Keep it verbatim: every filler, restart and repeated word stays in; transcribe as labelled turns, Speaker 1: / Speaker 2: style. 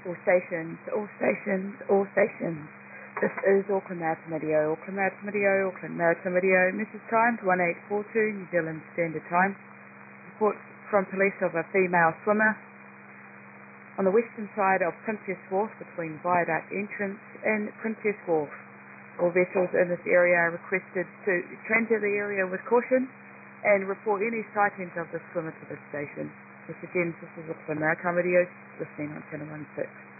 Speaker 1: All stations, all stations, all stations. This is Auckland Maritime Radio, Auckland Maritime Radio, Auckland Maritime Radio. Message timed one eight four two New Zealand Standard Time. Reports from police of a female swimmer on the western side of Princess Wharf between Viaduct Entrance and Princess Wharf. All vessels in this area are requested to transit the area with caution and report any sightings of the swimmer to the station. This again, this is Auckland Maritime Radio, listening on Channel one six.